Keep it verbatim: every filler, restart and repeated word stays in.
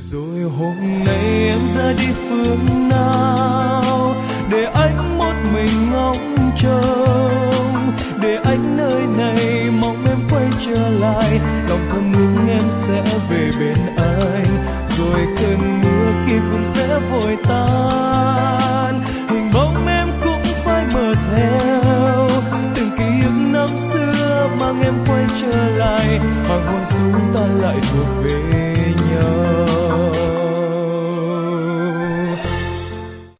Rồi hôm nay em ra đi phương nào, để anh một mình ngóng trông, để anh nơi này mong em quay trở lại, lòng thầm ước em sẽ về bên anh, rồi cơn mưa kia cũng sẽ vội tan, hình bóng em cũng phải mờ theo, từng ký ức năm xưa mang em quay trở lại, hoàng hôn chúng ta lại thuộc về nhau.